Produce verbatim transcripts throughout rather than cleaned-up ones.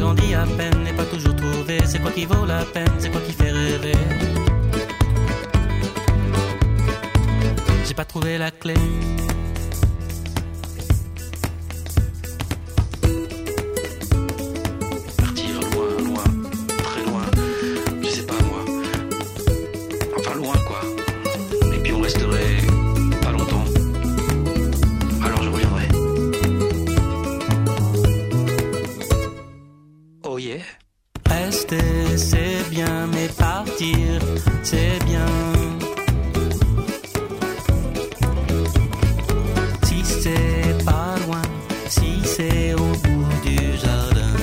grandi à peine et pas toujours trouvé. C'est quoi qui vaut la peine, c'est quoi qui fait rêver. J'ai pas trouvé la clé. Partir loin, loin, très loin, je sais pas moi. Enfin loin quoi. Et puis on resterait pas longtemps. Alors je reviendrai. Oh yeah. Rester c'est bien, mais partir c'est bien. Si c'est pas loin, si c'est au bout du jardin,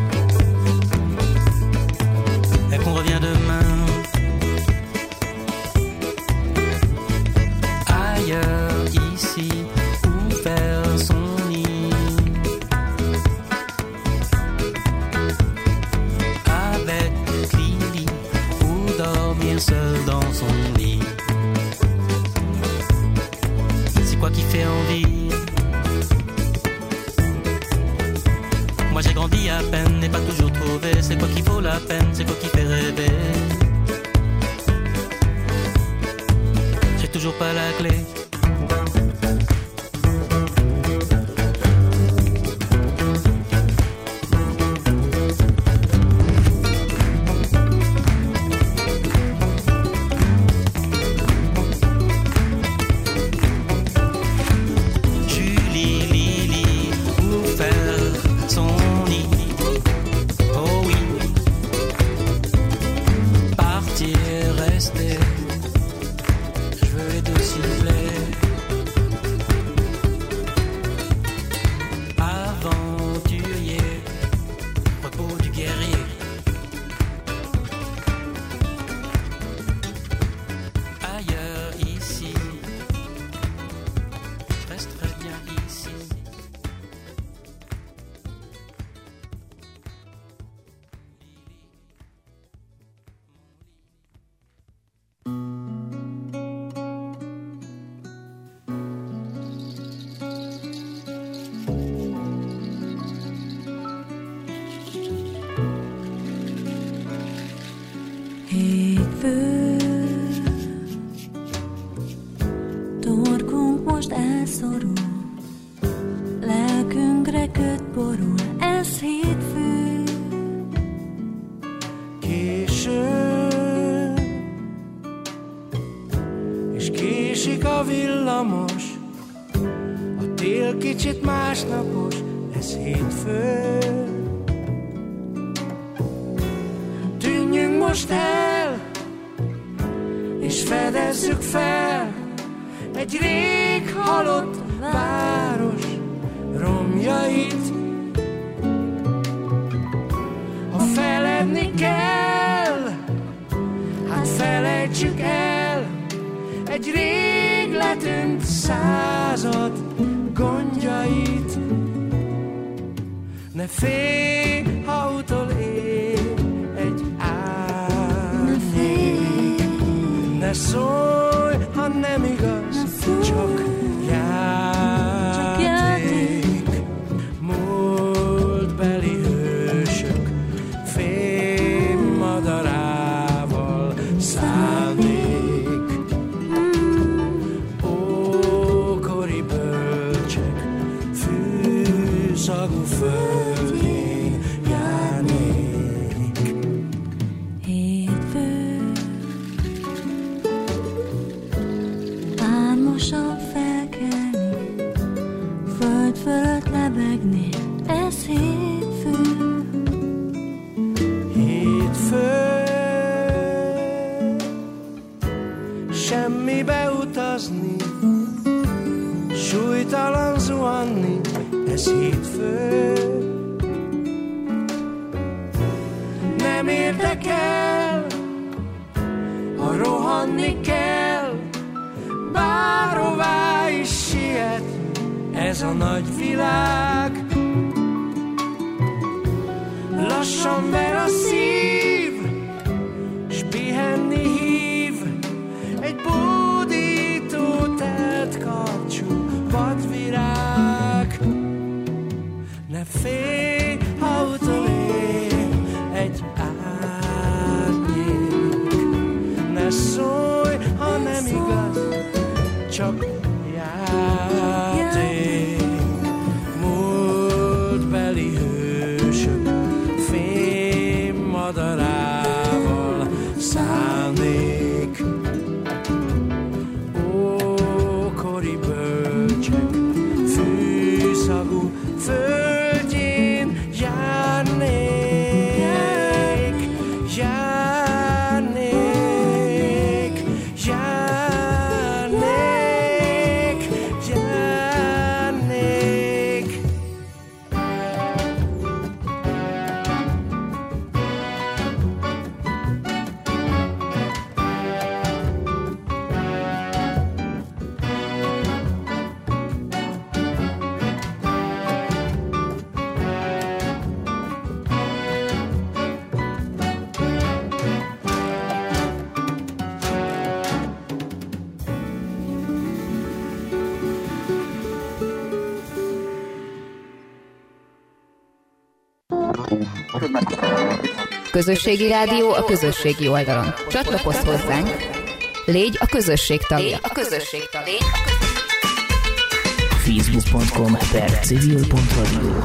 et qu'on revient demain. Ailleurs, ici, où faire son nid. Avec Lily, ou dormir seul dans son lit. C'est quoi qui fait envie? Moi j'ai grandi à peine et pas toujours trouvé. C'est quoi qui vaut la peine, c'est quoi qui fait rêver. J'ai toujours pas la clé. Julie, Lily, où faire son nid. Oh oui. Partir, rester. Je veux les deux sifflets. Aventurier, repos du guerrier. Ailleurs, ici, je resterai bien ici. Hétfő, torkunk most elszorul, lelkünkre köt borul, ez hétfő. Késő, és késik a villamos, a tél kicsit másnapos, ez hétfő. Tűnjünk most el, és fedezzük fel egy rég halott város romjait. Ha feledni kell, hát felejtsük el egy rég letűnt század gondjait. Ne félj, ha utolér egy árnyék, ne szólj, ha nem igaz, csak játék. Múltbeli hősök fémmadarával szállnék. Ókori bölcsek fűszagú földjén járnék. Hétfő, álmosan felkelni, föld fölött lebegni, ez hétfő. Hétfő, semmibe utazni, súlytalan zuhanni, ez hétfő. Nem érdekel, ha rohanni kell, bárhová is siet ez a nagy világ. Lassan ver a szív, s pihenni hív egy bódító telt karcsú vadvirág. Ne félj, ha utolér földjén, Jánék, Jánék, Jánék, Jánék. Közösségi rádió a közösségi oldalon. Csatlakozz hozzánk! Légy a közösség tagja! Légy a közösség tagja! facebook pont com per civil pont radio.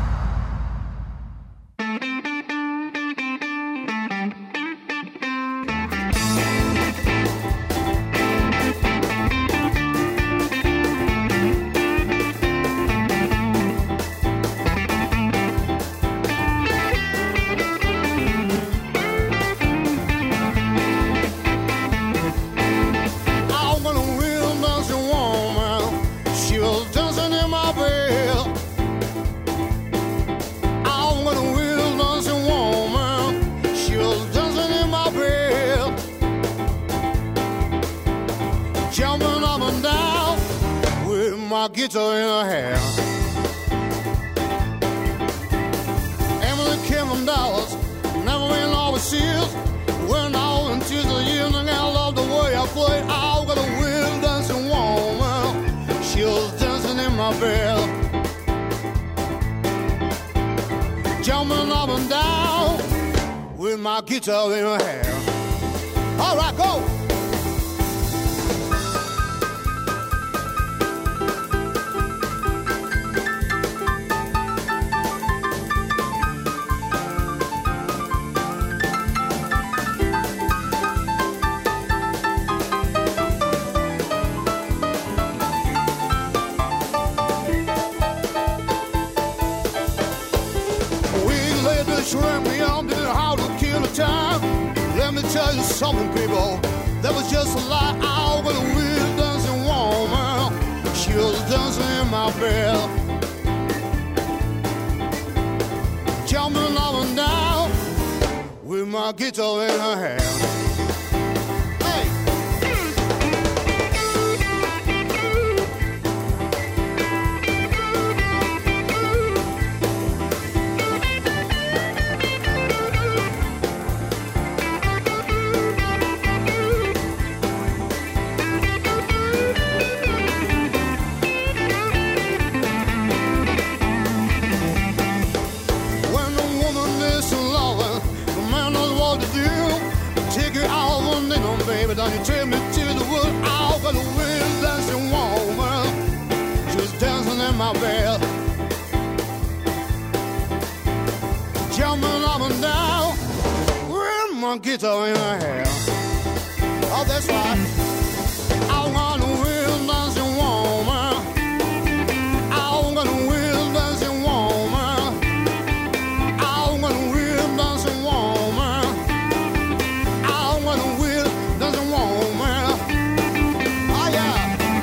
Guitar in her hair. Emily came from Dallas, never been overseas. Went out into the evening, I love the way I play. I got a real dancing woman. She was dancing in my bed, jumping up and down with my guitar in her hair. All right, go. Tell you something, people, that was just a lie. I was a real dancing woman. She was dancing in my bed, jumping up and down with my guitar in her hand. Then you take me to the wood. I'll got a real dancing woman. She was dancing in my bed, jumping up and down with my guitar in her hair. Oh, that's right. I want a real dancing woman. I want a real dancing woman. I want a real dancing woman. I want a real dancing woman. Oh yeah.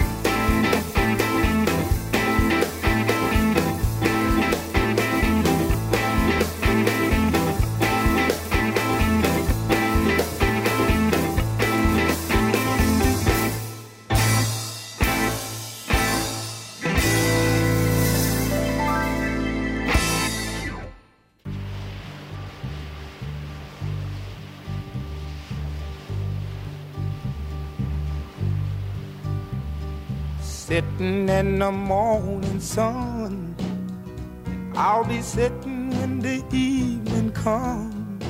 Sitting in the morning sun, I'll be sitting when the evening comes,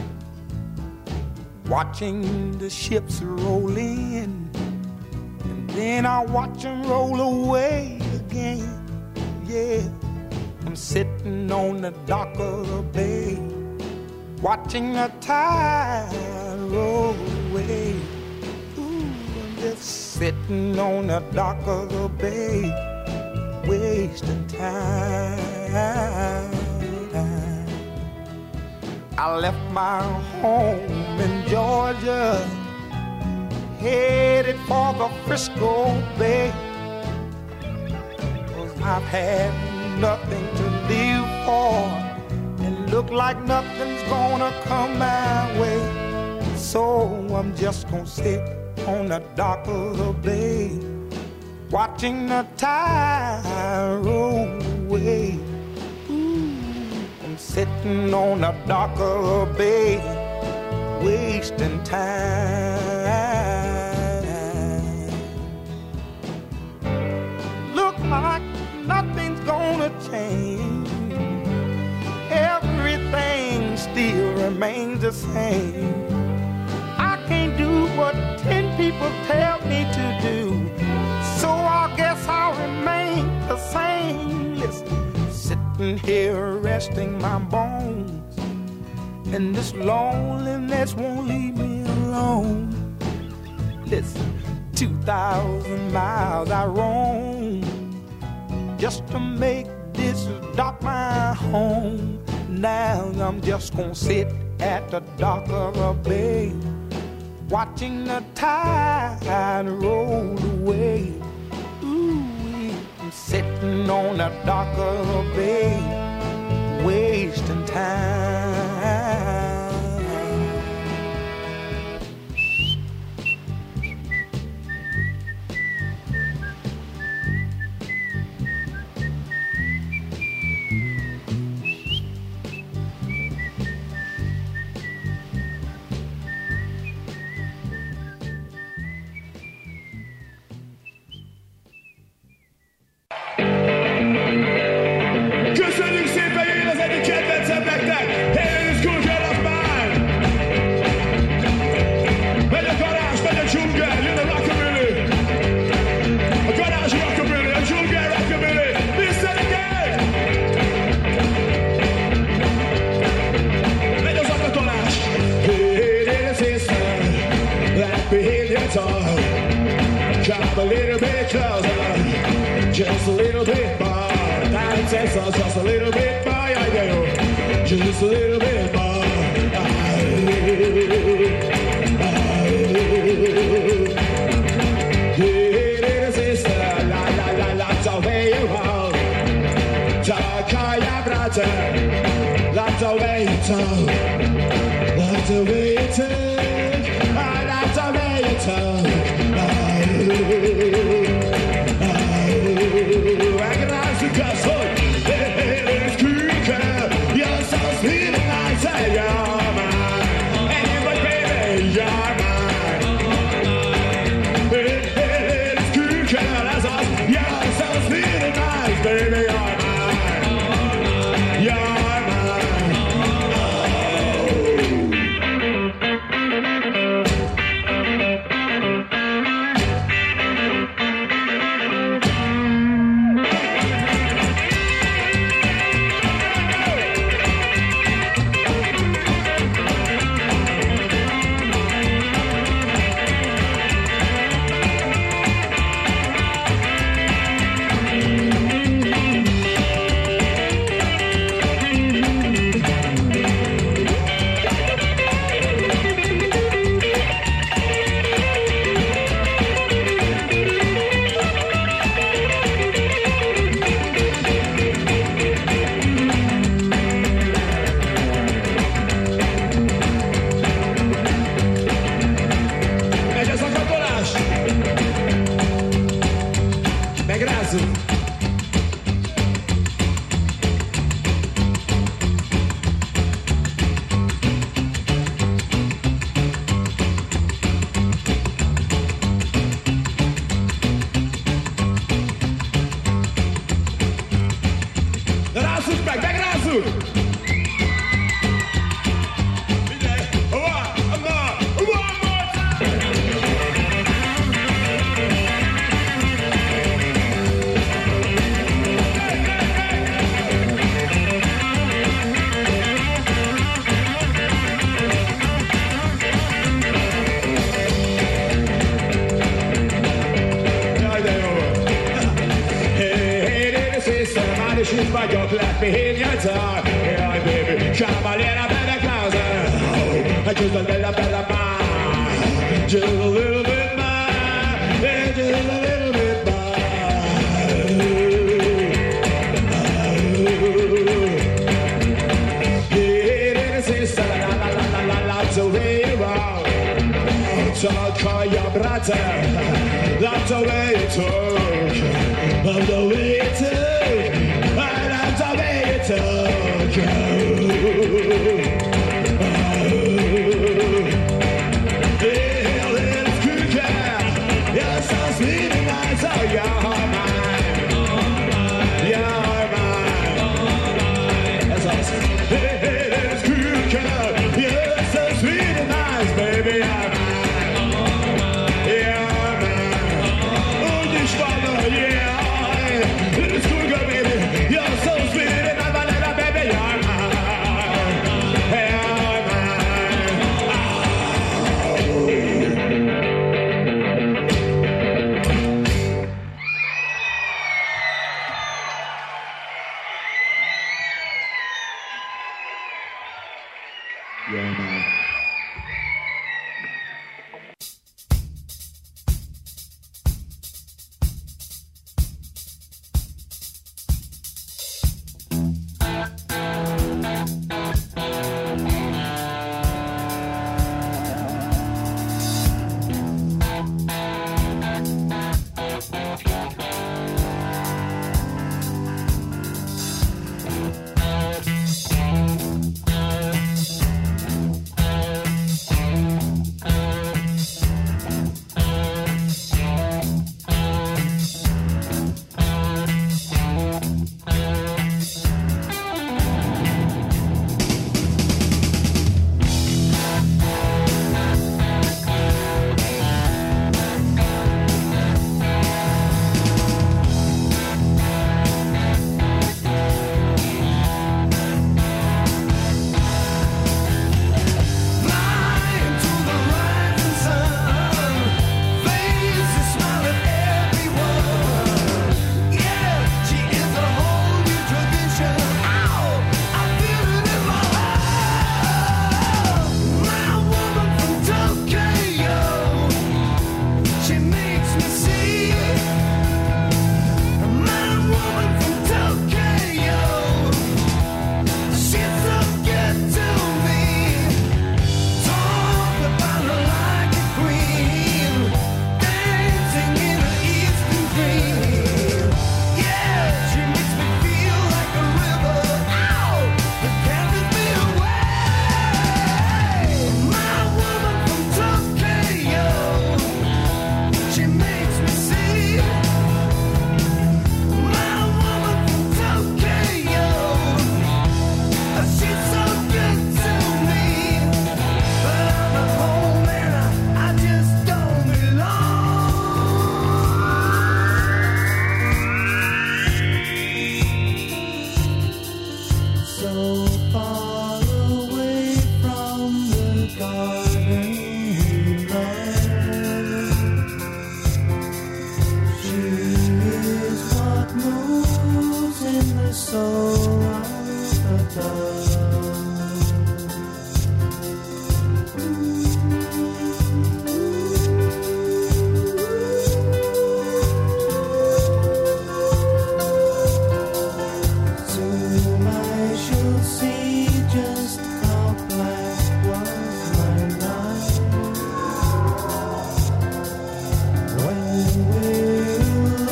watching the ships roll in, and then I'll watch them roll away again. Yeah, I'm sitting on the dock of the bay, watching the tide roll away. Just sitting on the dock of the bay, wasting time. I left my home in Georgia, headed for the Frisco Bay. 'Cause I've had nothing to live for, and look like nothing's gonna come my way. So I'm just gonna sit on the dock of the bay, watching the tide roll away. Sitting on the dock of the bay, wasting time. Look like nothing's gonna change. Everything still remains the same. I can't do what ten people tell me to do, so I guess I'll remain the same. Listen. Sitting here resting my bones, and this loneliness won't leave me alone. Listen, two thousand miles I roam just to make this dock my home. Now I'm just gonna sit at the dock of the bay, watching the tide roll away. Sitting on the dock of the bay, wasting time. Köszönjük szépen, jöjjön az egyik kedvencem nektek! Hey, it's cool, get off mine! Megy a garázs, megy a dzsungel, jön a rockabilly! A garázs rockabilly, a dzsungel rockabilly! Mister Gay! Megy az akatolás! Hey, this is fun, like behind your tongue. Come a little bit closer, just a little bit more. Just a little bit more, I do. Just a little bit more. Hey, little sister, la la la la, the way you hold. Takaya brother, like the way you talk, like the way you take, I like the way you talk. Recognize the gospel. Vagyok, let me hear your talk. Yeah, baby, come a little bit closer. just a little bit of mine, just a little bit mine, yeah, just a little bit mine. Yeah, sister, la la la la la la, the way you rock. Talk call your brother, that's the way you talk, that's the way you talk, that's the way you talk. Yeah, little cool girl, you're so sweet and nice, oh, you're mine, you're mine. That's awesome. Hey, hey, little cool girl, you're so sweet and nice, baby, you're mine.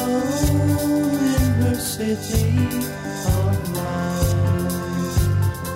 City of mine.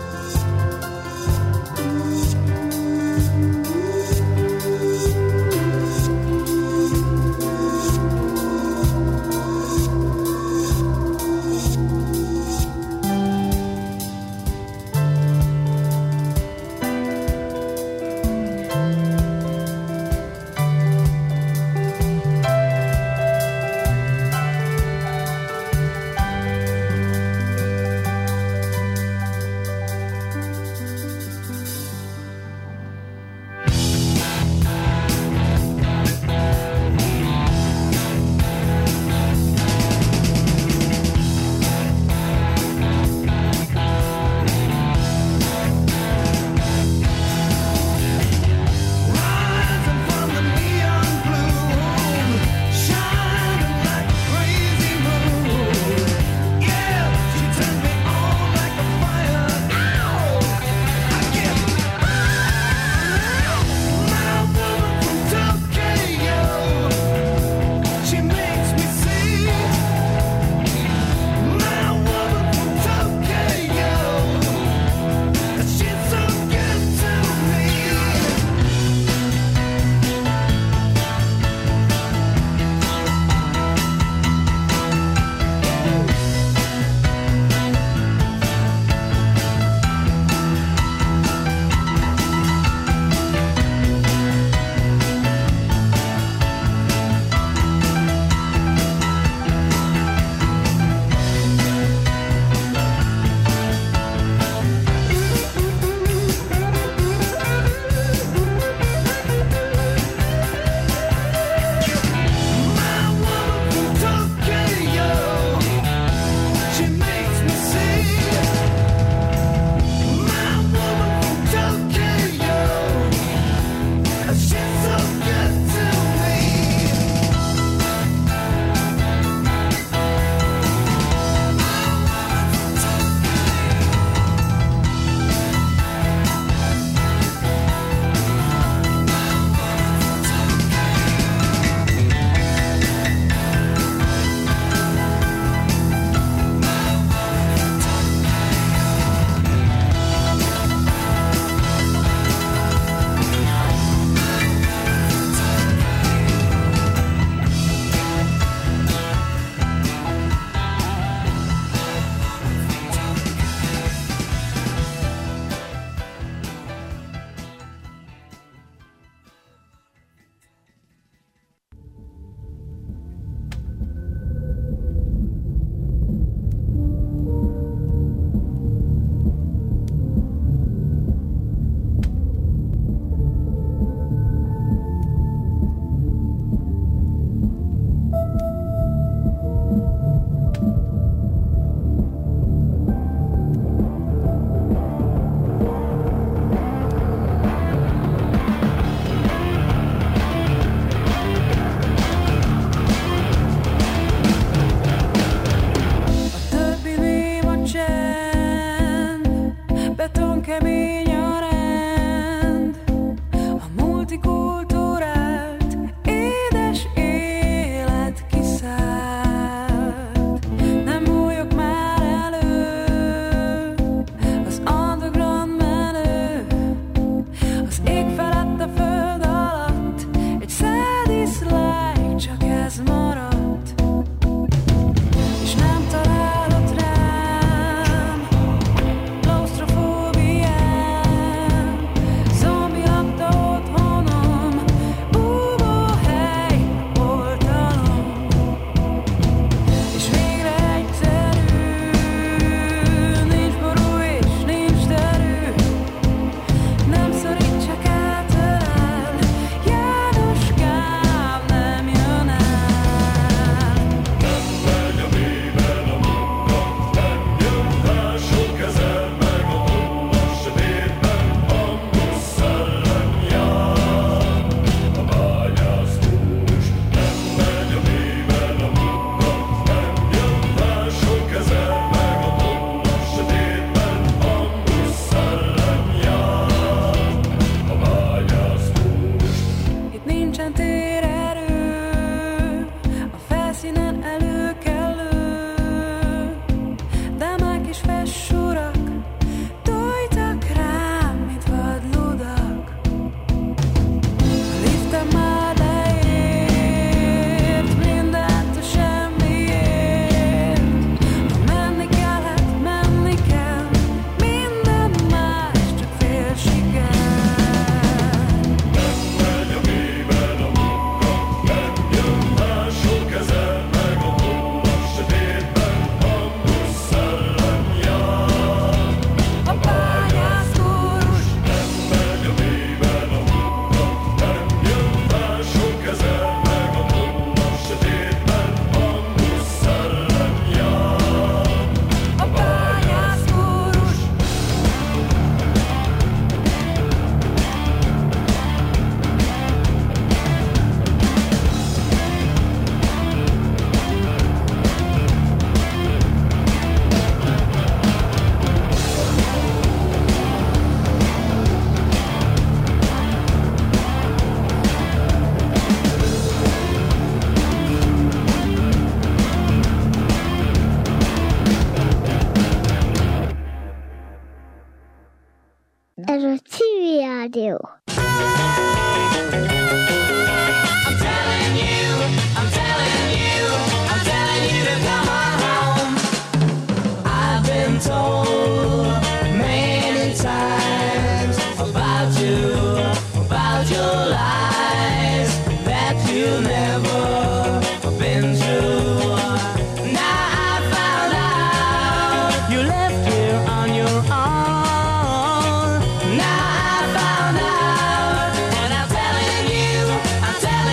kemény a rend, a multikulturált, édes élet kiszállt. Nem bújok már elő, az underground menő, az ég felett a föld alatt, egy sad dislike, csak ez maradt. És nem találod rám klaustrofóbiám, zombi labda otthonom, búvó hely, oltalom. És végre egyszerű, nincs ború és nincs derű, nem szorít, csak átölel, Jánoskám nem jön el. Itt nincsen térerő, a felszínen előkelő, dámák és fessúrak tojtak rám, mint vadludak. A liftem már leért, mindent a semmiért. Ha menni kell, hát menni kell, minden más csak fél siker. A bányászkórus a bányászkórus Ez a civil rádió. You left here on your own. Now I found out, and I'm telling you, I'm telling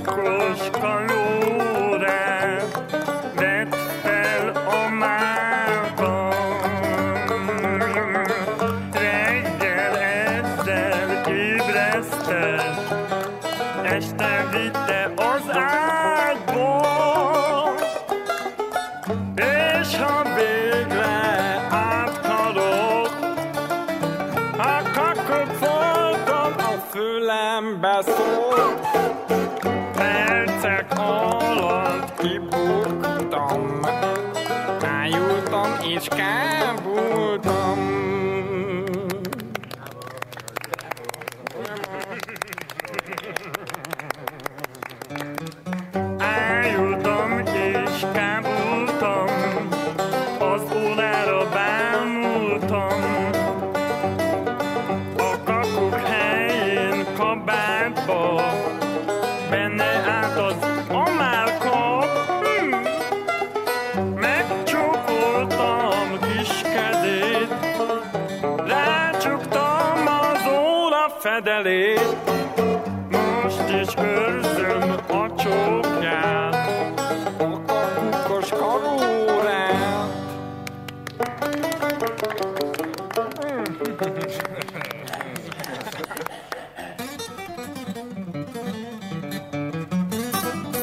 Koska lórát vett fel a málban. Reggel ezzel ébresztett, este vitte az ágyba. És ha végre átkarok, a kakuk voltam, a fülembe szól. Percek alatt kibuktam, rájultam és kábultam. Ájultam és kábultam, az órára bámultam. A kakuk helyén kabátba, benne állt az